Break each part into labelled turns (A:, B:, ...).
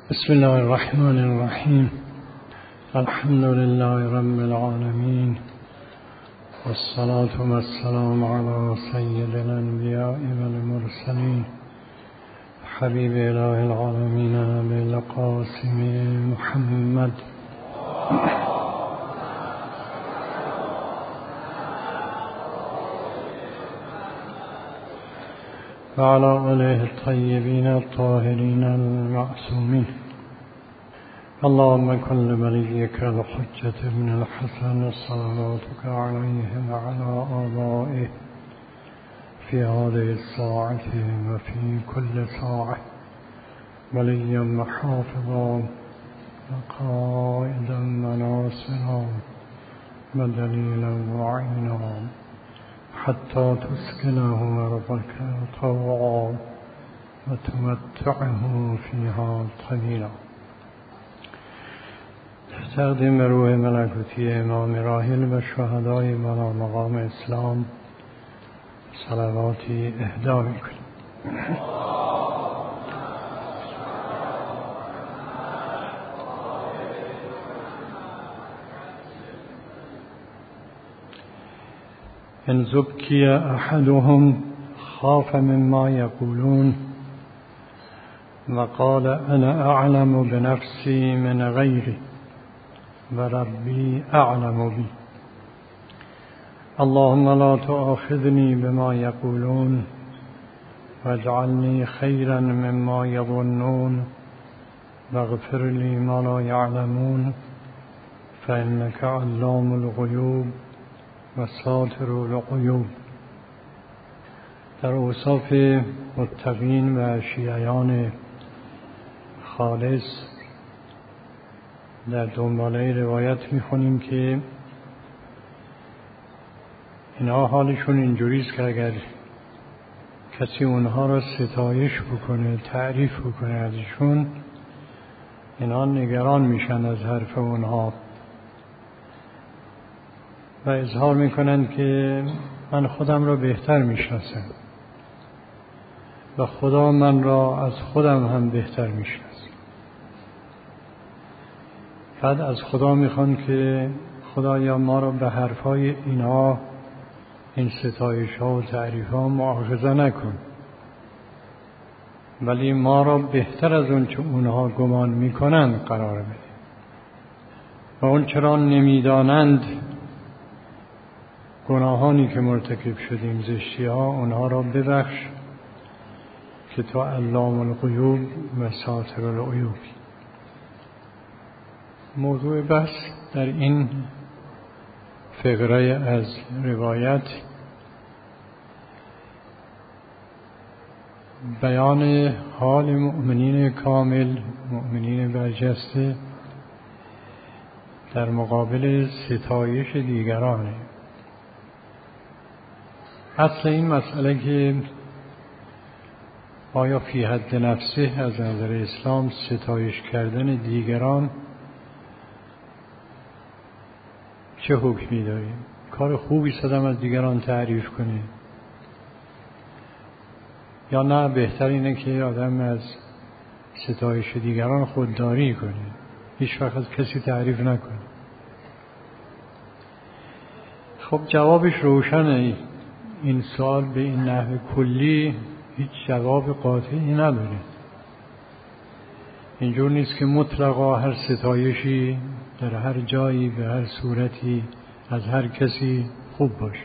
A: بسم الله الرحمن الرحیم. الحمد لله رب العالمین والصلاة والسلام على سید الانبیاء والمرسلین حبیب اله العالمین ابی القاسم محمد وعلى آله الطيبين الطاهرين المعصومين. اللهم كن لوليك الحجة ابن الحسن صلواتك عليه وعلى آبائه في هذه الساعة وفي كل ساعة وليا وحافظا وقائدا وناصرا ودليلا وعينا حتى تسكنه أرضك طوعا وتمتعه فيها طويلا. تقدیم روح ملکوتی امام راحل و شهدای بالا مقام اسلام صلواتی اهدا می‌کنیم. إن زكي أحدهم خاف مما يقولون وقال أنا أعلم بنفسي من غيري وربي أعلم بي. اللهم لا تؤاخذني بما يقولون واجعلني خيرا مما يظنون واغفر لي ما لا يعلمون فإنك علام الغيوب و ساتر العیوب. در اوصاف متقین و شیعیان خالص در دنباله روایت میخونیم که اینا حالشون اینجوریست که اگر کسی اونها را ستایش بکنه، تعریف بکنه ازشون، اینا نگران میشن از حرف اونها و اظهار میکنند که من خودم را بهتر میشناسم و خدا من را از خودم هم بهتر میشناسه. بعد از خدا میخوان که خدایا ما را به حرفای اینها، این ستایش ها و تعریف ها مؤاخذه نکن، ولی ما را بهتر از اون چه اونها گمان میکنند قرار بده و اون چرا نمیدانند گناهانی که مرتکب شدیم، زشتی ها، اونها را ببخش که تو علام الغیوب و ساتر العیوب. موضوع بحث در این فقره از روایت بیان حال مؤمنین کامل، مؤمنین برجسته در مقابل ستایش دیگرانه. اصل این مسئله که آیا فی حد نفسه از نظر اسلام ستایش کردن دیگران چه حکمی داره؟ کار خوبی آدم از دیگران تعریف کنه یا نه بهتر اینه که آدم از ستایش دیگران خودداری کنه، هیچ وقت از کسی تعریف نکنه؟ خب جوابش روشنه. این سوال به این نحو کلی هیچ جواب قاطعی نداره. اینجور نیست که مطلقا هر ستایشی در هر جایی به هر صورتی از هر کسی خوب باشه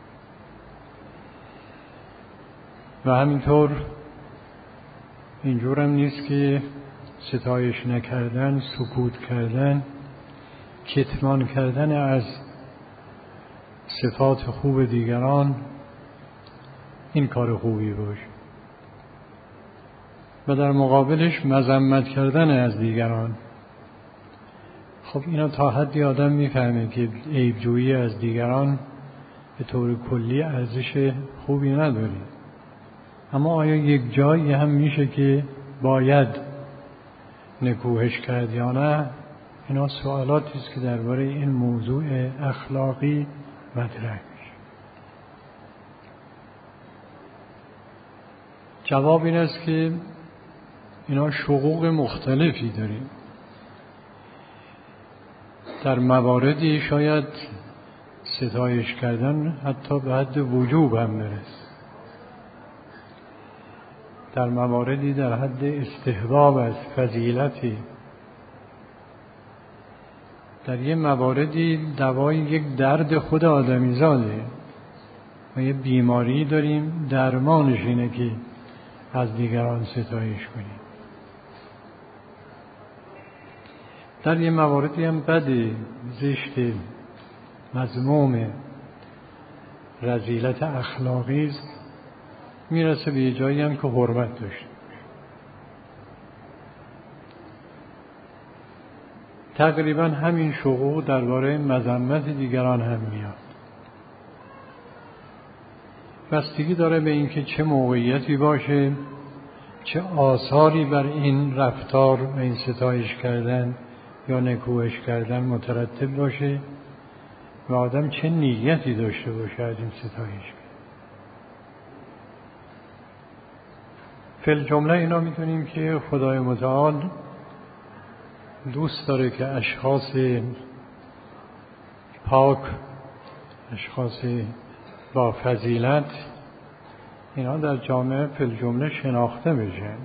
A: و همینطور اینجور هم نیست که ستایش نکردن، سکوت کردن، کتمان کردن از صفات خوب دیگران این کار خوبی باشه و در مقابلش مذمت کردن از دیگران. خب اینا تا حدی آدم میفهمه که عیبجویی از دیگران به طور کلی ارزش خوبی نداره، اما آیا یک جایی هم میشه که باید نکوهش کرد یا نه؟ اینا سوالاتی است که درباره این موضوع اخلاقی مطرح میشه. جواب این است که اینا شقوق مختلفی داریم. در مواردی شاید ستایش کردن حتی به حد وجوب هم برسه، در مواردی در حد استحباب از فضیلتی، در یه مواردی دوای یک درد خود آدمی زاده. ما یه بیماری داریم درمانش اینه که از دیگران ستایش کنیم. در یه مواردی هم بده، زشت، مذموم، رذیلت اخلاقی است، میرسه به یه جایی هم که حرمت داشته. تقریبا همین شقوق درباره مذمت دیگران هم میاد. بستگی داره به اینکه چه موقعیتی باشه، چه آثاری بر این رفتار و این ستایش کردن یا نکوهش کردن مترتب باشه و آدم چه نیتی داشته باشه از این ستایش. فی الجمله اینا میتونیم که خدای متعال دوست داره که اشخاص پاک، اشخاص با فضیلت، اینا در جامعه فی الجمله شناخته بشن.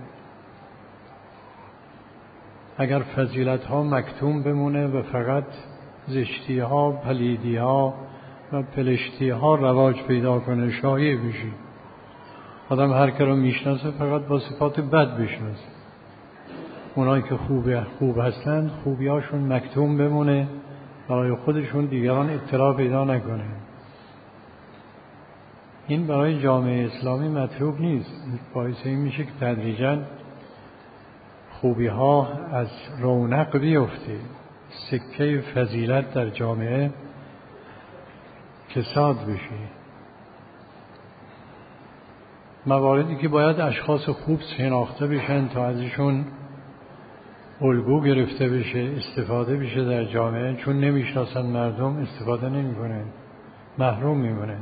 A: اگر فضیلت ها مکتوم بمونه و فقط زشتی ها، پلیدی ها و پلشتی ها رواج پیدا کنه، شایع بشه، آدم هر که رو میشناسه فقط با صفات بد بشناسه، اونایی که خوب هستند خوبیاشون مکتوم بمونه، برای خودشون دیگران اطلاع پیدا نکنه. این برای جامعه اسلامی مطلوب نیست. باعث این میشه که تدریجاً خوبی ها از رونق بیفته، سکه فضیلت در جامعه کساد بشه. مواردی که باید اشخاص خوب شناخته بشن تا ازشون الگو گرفته بشه، استفاده بشه در جامعه، چون نمیشناسن مردم استفاده نمیکنن، محروم میمونن.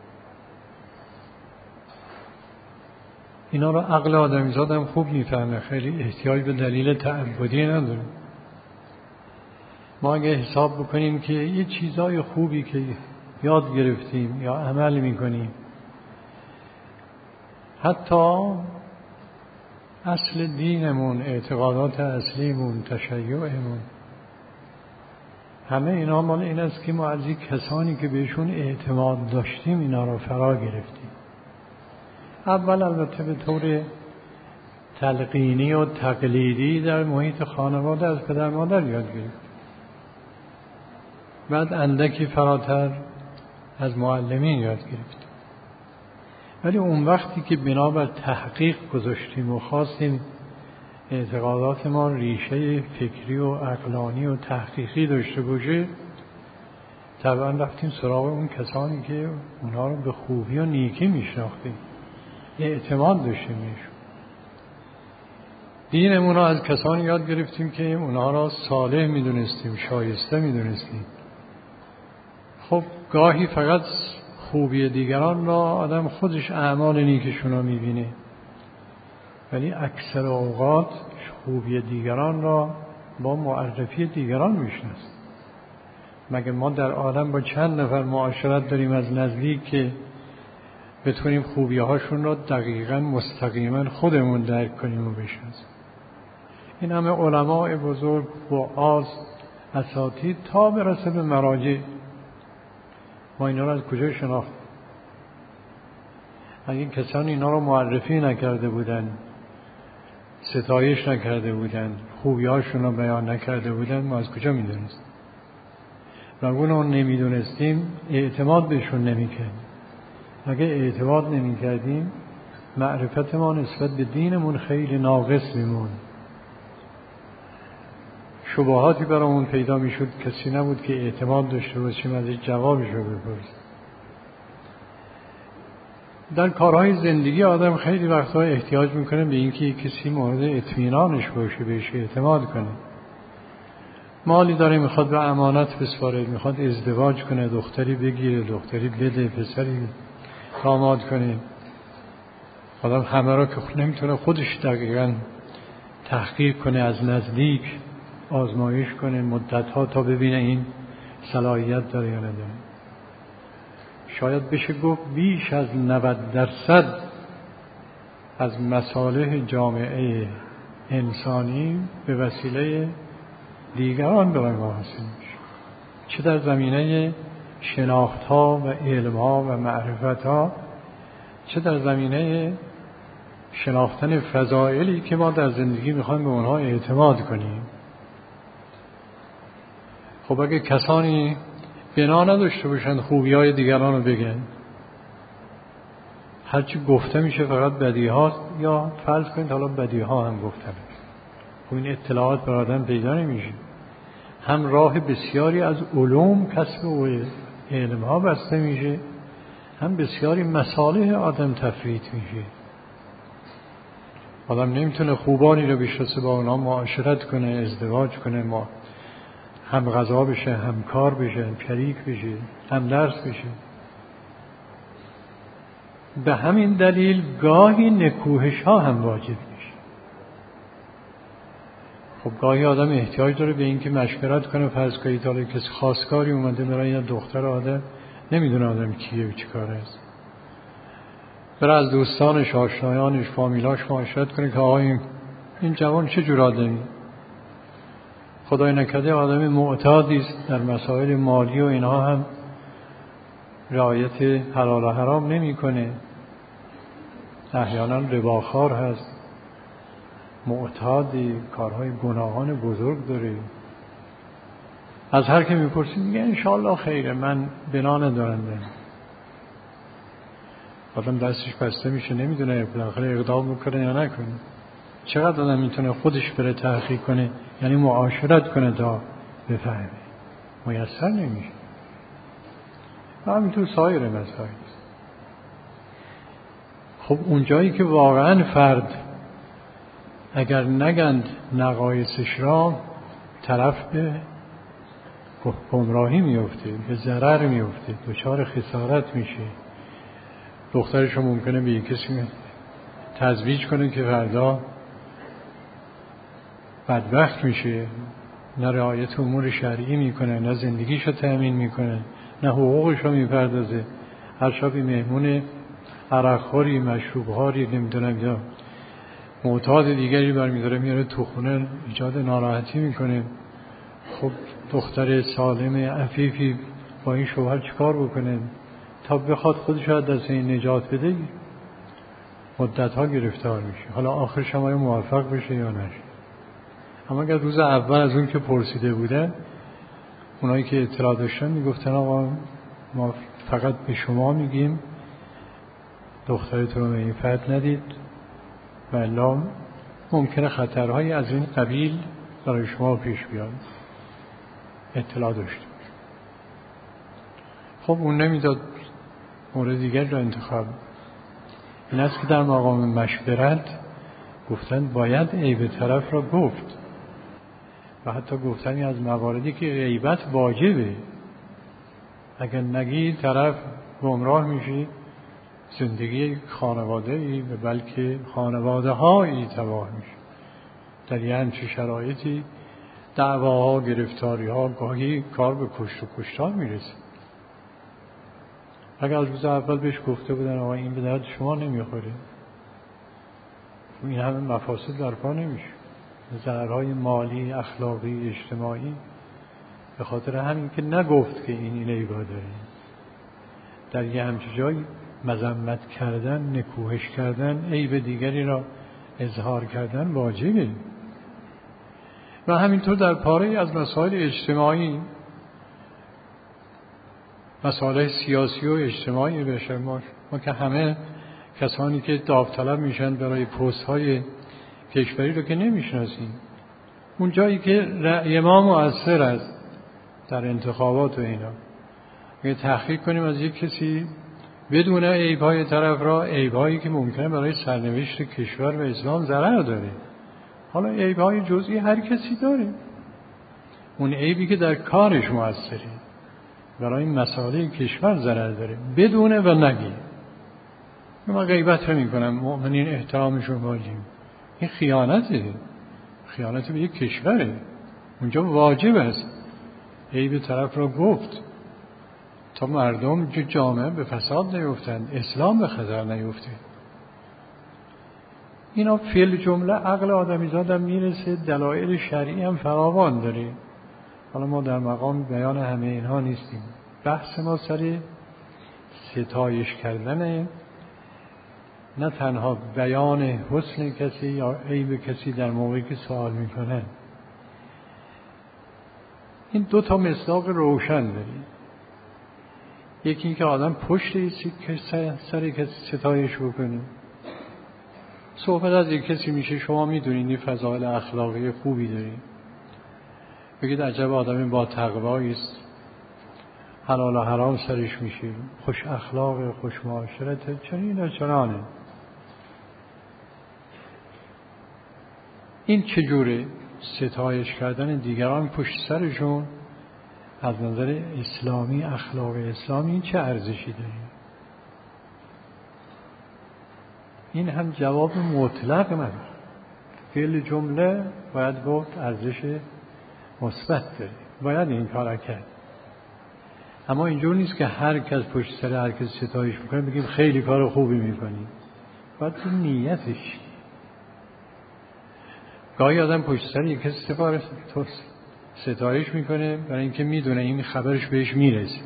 A: اینا رو عقل آدمیزاد هم خوب میفهمه، خیلی احتیاج به دلیل تعبدی نداره. ما اگه حساب بکنیم که یه چیزای خوبی که یاد گرفتیم یا عمل میکنیم، حتی اصل دینمون، اعتقادات اصلیمون، تشیعمون، همه اینا مال این است که ما از این کسانی که بهشون اعتماد داشتیم اینا رو فرا گرفتیم. اول البته به طور تلقینی و تقلیدی در محیط خانواده از پدر مادر یاد گرفتیم، بعد اندکی فراتر از معلمین یاد گرفتیم. ولی اون وقتی که بنابر تحقیق گذاشتیم و خواستیم اعتقادات ما ریشه فکری و عقلانی و تحقیقی داشته باشه، طبعا رفتیم سراغ اون کسانی که اونها رو به خوبی و نیکی میشناختیم، اعتماد داشتیم بهشون. دینمون رو از کسانی یاد گرفتیم که اونها را صالح میدونستیم، شایسته میدونستیم. خب گاهی فقط خوبی دیگران را آدم خودش اعمال نیکشون رو میبینه، ولی اکثر اوقات خوبی دیگران را با معرفی دیگران میشناسه. مگه ما در عالم با چند نفر معاشرت داریم از نزدیک که بتونیم خوبی هاشون را دقیقاً مستقیما خودمون درک کنیم و بشناسیم؟ این همه علماء بزرگ، وعاظ، اساتید تا برسه به مراجع، ما اینا رو از کجا شناختیم؟ اگه کسانی اینا رو معرفی نکرده بودن، ستایش نکرده بودن، خوبیاشون رو بیان نکرده بودن، ما از کجا میدونستیم؟ و اونو نمیدونستیم اعتماد بهشون نمیکردیم. اگه اعتماد نمیکردیم معرفت ما نسبت به دینمون خیلی ناقص میمون. شبهاتی برامون پیدا میشد، کسی نبود که اعتماد داشته باشیم ازش جوابش رو بپرسیم. در کارهای زندگی آدم خیلی وقتها احتیاج میکنه به اینکه کسی مورد اطمینانش باشه، بهش اعتماد کنه. مالی داره میخواد به امانت بسپاره، میخواد ازدواج کنه، دختری بگیره، دختری بده، پسری داماد کنه. آدم همه را که نمیتونه خودش دقیقاً تحقیق کنه، از نزدیک آزمایش کنه مدت‌ها تا ببینه این صلاحیت داره یا نداره. شاید بشه گفت بیش از 90% از مصالح جامعه انسانی به وسیله دیگران به ما حاصل میشه، چه در زمینه شناخت‌ها و علم‌ها و معرفت‌ها، چه در زمینه شناختن فضائلی که ما در زندگی میخوایم به اونها اعتماد کنیم. خب اگه کسانی بنا نداشته باشند خوبی‌های دیگران رو بگن، هرچی گفته میشه فقط بدیهاست، یا فرض کنید حالا بدیها هم گفته میشه، خب این اطلاعات بر آدم پیدا نمیشه. هم راه بسیاری از علوم کسب و علم‌ها بسته میشه، هم بسیاری مصالح آدم تفریط میشه. آدم نمیتونه خوبانی رو بشناسه، با اونا معاشرت کنه، ازدواج کنه، هم غذا بشه، هم کار بشه، هم شریک بشه، هم درس بشه. به همین دلیل گاهی نکوهش ها هم واجب میشه. خب گاهی آدم احتیاج داره به این که مشورت کنه. فرض کنید حالا کسی خواستگاری اومده برای یه دختر آدم نمیدونه آدم کیه و چی کاره است، بره از دوستانش، آشنایانش، فامیلاش معاشرت کنه که آقا این جوان چه جور آدمی، خدای نکرده آدم معتادی است، در مسائل مالی و اینها هم رعایت حلال و حرام نمیکنه، احیانا رباخوار هست، معتادی، کارهای گناهان بزرگ داره. از هر که میپرسید میگه انشاءالله خیره، من بنا ندارم. آدم دستش بسته میشه، نمیدونه بالاخره اقدام میکنه یا نکنه. چقدر آدم میتونه خودش بره تحقیق کنه، یعنی معاشرت کنه تا بفهمه؟ میسر نمیشه. همینطور سایر مسائل. خب اونجایی که واقعا فرد اگر نگند نقایصش را، طرف به گمراهی میفته، به ضرر میفته، دچار خسارت میشه. دخترش رو ممکنه به کسی تزویج کنه که فردا بدبخت میشه، نه رعایت امور شرعی میکنه، نه زندگیش رو تأمین میکنه، نه حقوقش رو میپردازه. هر شب مهمون عرقخوری، مشروبخوری، نمیدونم یا معتاد دیگری برمیداره میاره تو خونه، ایجاد ناراحتی میکنه. خب دختر سالم عفیفی با این شوهر چیکار بکنه تا بخواد خودش از دست این نجات بده؟ مدت‌ها گرفتار میشه. حالا آخرش هم موفق بشه یا نشه. اما اگر روز اول از اون که پرسیده بودن، اونایی که اطلاع داشتن میگفتن آقا ما فقط به شما میگیم دخترتون رو به این فرد ندید، ولی ممکنه خطرهایی از این قبیل برای شما پیش بیاد، اطلاع داشتیم. خب اون نمیداد، مورد دیگر رو انتخاب. این است که در مقام مشورت گفتن باید عیب طرف را گفت، و حتی گفتنی از مواردی که غیبت واجبه. اگر نگی طرف گمراه میشه، زندگی خانواده‌ای و بلکه خانواده‌هایی تباه میشه. در یه همچین شرایطی دعواها، گرفتاری‌ها، گاهی کار به کشت و کشتار میرسه. اگر از روز اول بهش گفته بودن آقا این به درد شما نمیخوره، این همه مفاسد در پا نمیشه، ضررهای مالی، اخلاقی، اجتماعی، به خاطر همین که نگفت که این عیبا داره. در یه همچین جایی مذمت کردن، نکوهش کردن، عیب دیگری را اظهار کردن واجبه. و همینطور در پاره از مسائل اجتماعی، مسائل سیاسی و اجتماعی بشه، ما که همه کسانی که داوطلب میشن برای پست‌های کشوری رو که نمیشناسیم. اون جایی که رأی ما مؤثر است در انتخابات و اینا، اگه تحقیق کنیم از یک کسی بدون عیب‌های طرف را، عیب‌هایی که ممکنه برای سرنوشت کشور و اسلام ضرر داره. حالا عیب‌های جزئی هر کسی داره، اون عیبی که در کارش مؤثره، برای مسائل کشور ضرر داره، بدونه و نگی. من غیبت نمی کنم، مؤمنین احترامشون واجب. این خیانته. خیانت به یک کشوره، اونجا واجب است عیب طرف را گفت تا مردم جامعه به فساد نیفتند، اسلام به خطر نیفته. اینا فعل جمله عقل آدمیزاد هم میرسه، دلایل شرعی هم فراوان داره. حالا ما در مقام بیان همه اینها نیستیم. بحث ما سر ستایش کردن، نه تنها بیان حسن کسی یا عیب کسی در موقعی که سوال میکنه. این دو تا مصداق روشن داریم. یکی این که آدم پشت ایسی که سر کسی ستایش بکنه. صحبت از یک کسی میشه، شما میدونید این فضایل اخلاقی خوبی دارید، بگید عجب آدمی با تقوایی است، حلال و حرام سرش میشه، خوش اخلاق، خوش معاشرت، چنین و چنانه. این چجوره؟ ستایش کردن دیگران پشت سرشون از نظر اسلامی، اخلاق اسلامی این چه ارزشی داره؟ این هم جواب مطلق نداره. فعل جمله باید گفت ارزش مثبت داره، باید این کار کرد. اما اینجور نیست که هر کس پشت سر هر کس ستایش میکنه بگیم خیلی کار خوبی میکنی. باید تو نیتش. گاهی آدم پشت سر یک کسی ستایش میکنه برای اینکه میدونه این خبرش بهش میرسه،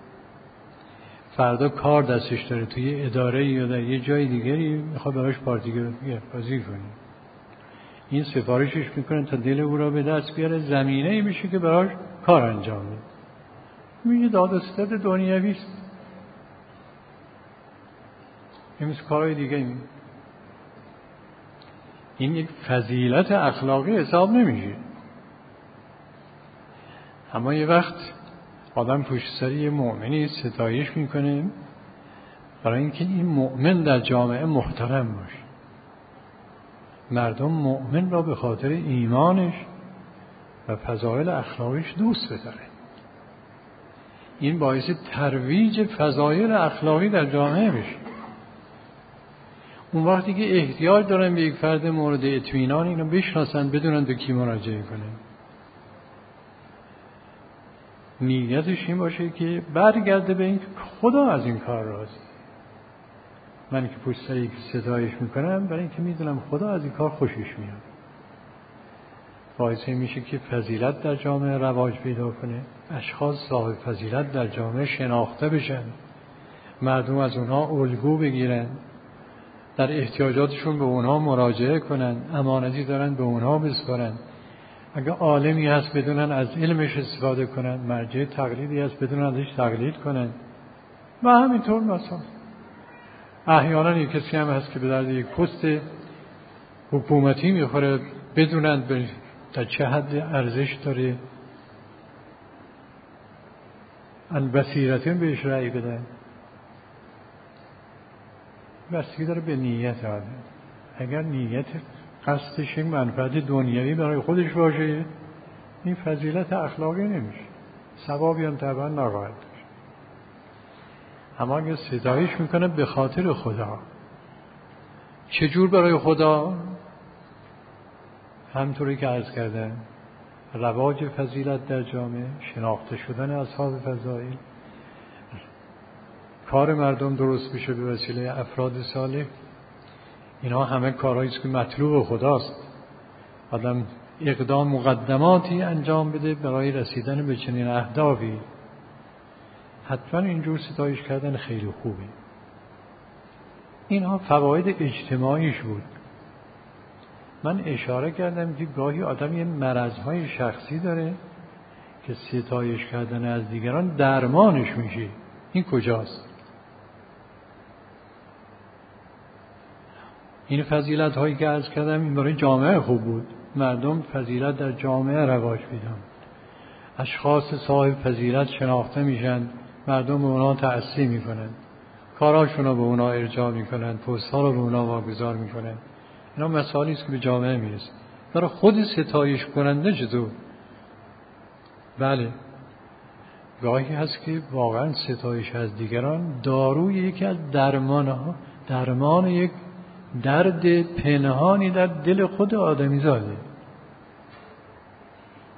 A: فردا کار دستش داره توی اداره یا در یه جای دیگری میخواد براش پارتی بازی کنه، این سفارشش میکنه تا دل او را به دست بیاره، زمینه‌ای میشه که براش کار انجام بده. میگه داد و ستد دنیوی است. این مثل کارهای دیگه این یک فضیلت اخلاقی حساب نمیشه. اما یه وقت آدم پشت سر یه مؤمنی ستایش میکنه برای اینکه این مؤمن در جامعه محترم باشه، مردم مؤمن را به خاطر ایمانش و فضایل اخلاقیش دوست بداره. این باعث ترویج فضایل اخلاقی در جامعه بشه. اون وقتی که احتیاج دارن به یک فرد مورد اطمینان اینو بشناسن، بدونن به کی مراجعه کنن. نیتش این باشه که برگرده به این که خدا از این کار راضی. من که پشت سر یک ستایش میکنم برای اینکه میدونم خدا از این کار خوشش میاد. باعث میشه که فضیلت در جامعه رواج پیدا کنه، اشخاص صاحب فضیلت در جامعه شناخته بشن، مردم از اونها الگو بگیرن، در احتیاجاتشون به اونها مراجعه کنن، امانتی دارن به اونها بسپارن. اگه عالمی هست بدونن از علمش استفاده کنن، مرجع تقلیدی هست بدونن ازش تقلید کنن. و همینطور مثلا احیانا یک کسی هم هست که به درد یک پست حکومتی میخوره، بدونن در چه حد ارزش داره، البصیرتین بهش رأی بدن. بستگی داره به نیت آدم. اگر نیت قصدش منفعت دنیوی برای خودش باشه، این فضیلت اخلاقی نمیشه، ثوابی هم طبعا نخواهد داشت. اما اگر ستایش میکنه به خاطر خدا، چجور برای خدا؟ همطوری که عرض کردم، رواج فضیلت در جامعه، شناخته شدن اصحاب فضائل، کار مردم درست بشه به وسیله افراد صالح. اینا همه کارهایی است که مطلوب خداست. آدم اقدام مقدماتی انجام بده برای رسیدن به چنین اهدافی. حتما اینجور ستایش کردن خیلی خوبه. اینها فواید اجتماعیش بود. من اشاره کردم که گاهی آدم یه مرضهای شخصی داره که ستایش کردن از دیگران درمانش میشه. این کجاست؟ این فضیلت هایی که عرض کردم این برای جامعه خوب بود. مردم فضیلت در جامعه رواج پیدا، اشخاص صاحب فضیلت شناخته میشن، مردم به اونا تأثیر میکنن، کاراشون رو به اونا ارجاع میکنن، پست ها رو به اونا واگذار میکنن. اینا مسائلی است که به جامعه میرسه. برای خود ستایش کننده چطور؟ بله، گاهی هست که واقعا ستایش از دیگران داروی یکی از درمان یک درد پنهانی در دل خود آدمی زاده.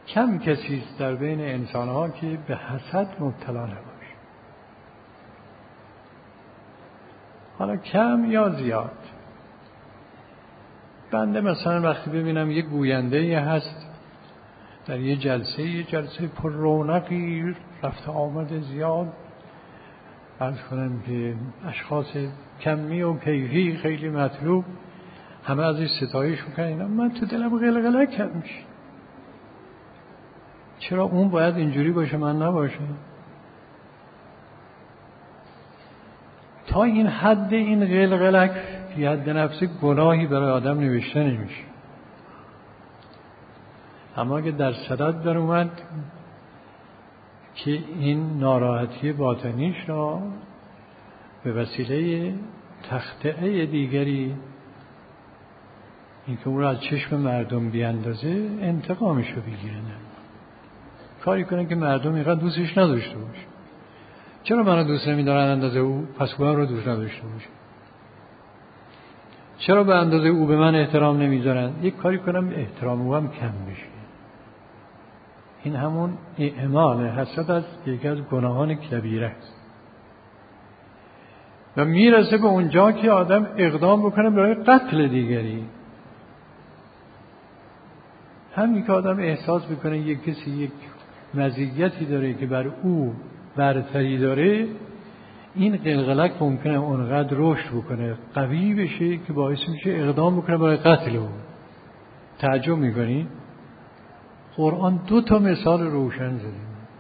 A: کم کسی است در بین انسان‌ها که به حسد مبتلا نباشه، حالا کم یا زیاد. بنده مثلا وقتی ببینم یه گوینده‌ای هست در یه جلسه پر رونقی، رفت آمد زیاد، عرض کنم که اشخاص کمی و کیفی خیلی مطلوب، همه ازش ستایش میکنن، من تو دلم قلقلک میشه. چرا اون باید اینجوری باشه من نباشه؟ تا این حد این قلقلک فی حد نفسی گناهی برای آدم نوشته نمیشه. اما اگه در صدد در اومد که این ناراحتی باطنیش را به وسیله تخطئه دیگری، این که اون را از چشم مردم بیاندازه، انتقامش رو بگیره، کاری کنه که مردم اینقدر دوستش نداشته باشه. چرا منو دوست نمی‌دارن اندازه او؟ پس او رو دوست نداشته باشه. چرا به اندازه او به من احترام نمی‌ذارن؟ یک کاری کنم احترام او هم کم بشه. این همون اعمال حسد است، یکی از گناهان کبیره است و میرسه به اونجا که آدم اقدام بکنه برای قتل دیگری. همین که آدم احساس بکنه یک کسی یک مزیتی داره که بر او برتری داره، این قلقلک ممکنه اونقدر رشد بکنه، قوی بشه که باعث میشه اقدام بکنه برای قتل او. تعجب میکنی؟ قرآن 2 مثال روشن زده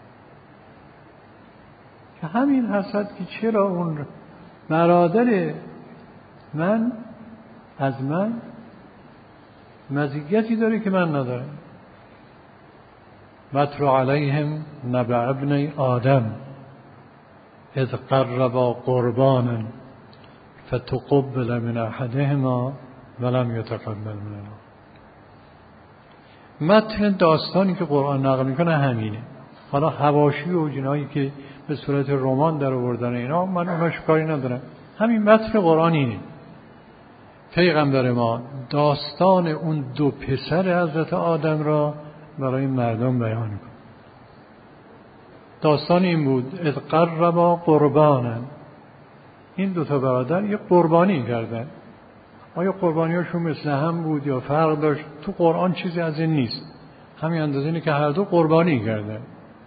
A: که همین حسد، که چرا اون برادر من از من مزیتی داره که من ندارم. وَاتْلُ عَلَيْهِمْ نَبَأَ ابْنَيْ آدَمَ اذ قربا قربانا فتقبل من احدهما ولم یتقبل من الآخر. متن داستانی که قرآن نقل میکنه همینه. حالا حواشی و جنایی که به صورت رمان در آوردن اینا، من اوناش کاری ندارم. همین متن قرآن اینه. پیغمبر ما داستان اون 2 پسر حضرت آدم را برای مردم بیان کن. داستان این بود: اذ قربا قربانا، این 2 برادر یه قربانی کردن. آیا قربانیاشون مثل هم بود یا فرق داشت؟ تو قرآن چیزی از این نیست، همین اندازه اینه که هر 2 قربانی کردن.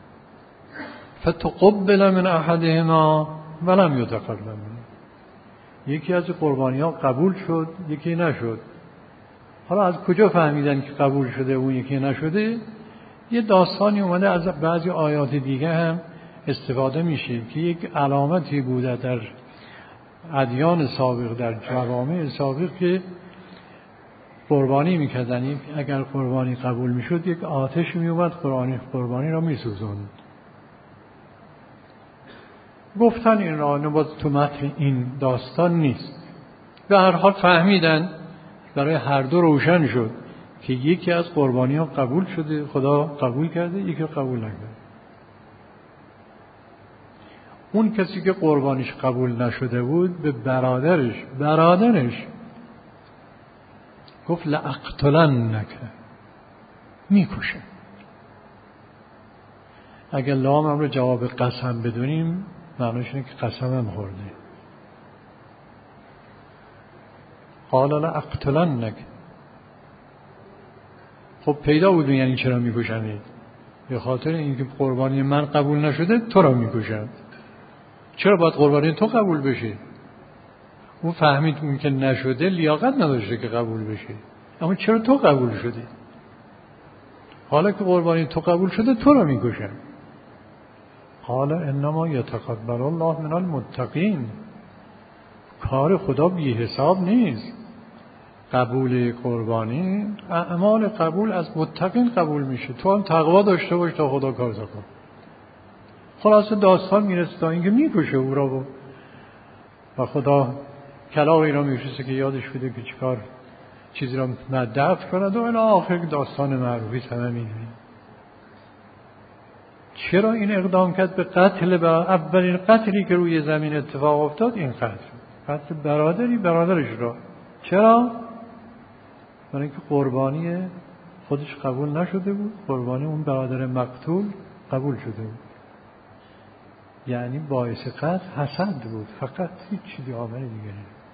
A: فتقبل من احدهما ولم یتقبل من، یکی از قربانی‌ها قبول شد، یکی نشد. حالا از کجا فهمیدن که قبول شده اون یکی نشده؟ یه داستانی اومده از بعضی آیات دیگه هم استفاده میشه که یک علامتی بوده در ادیان سابق، در جوامع سابق، که قربانی میکردن. اگر قربانی قبول میشد یک آتش میومد قربانی را میسوزوند. گفتن این را نباید تو متن این داستان نیست. به هر حال فهمیدن، برای هر 2 روشن شد که یکی از قربانی ها قبول شده، خدا قبول کرده، یکی قبول نکرده. اون کسی که قربانیش قبول نشده بود به برادرش گفت لأقتلنک، میکشه. اگر لام هم رو جواب قسم بدونیم، معنیش اینه که قسمم خورده. قال لأقتلنک، خب پیدا بود یعنی چرا میکشنید؟ به خاطر اینکه قربانی من قبول نشده تو را میکشند. چرا باید قربانی تو قبول بشه؟ اون فهمید اون که نشده لیاقت نداشته که قبول بشه، اما چرا تو قبول شدی؟ حالا که قربانی تو قبول شده تو را میکشن. قال انما یتقبل الله من المتقین، کار خدا بی حساب نیست. قبول قربانی، اعمال قبول از متقین قبول میشه. تو هم تقوا داشته باش تا خدا کارت کنه. خلاصه داستان میرسه تا اینکه میکشه او را و خدا کلاغی را میفرسته که یادش بده که چیکار چیزی را دفع کند و الی آخر داستان معروفی همه میدونیم. چرا این اقدام کرد به قتل؟ اولین قتلی که روی زمین اتفاق افتاد این قتل برادرش را. چرا؟ برای اینکه قربانی خودش قبول نشده بود، قربانی اون برادر مقتول قبول شده بود. یعنی باعث قتل حسد بود، فقط هیچ چیزی عامل دیگه.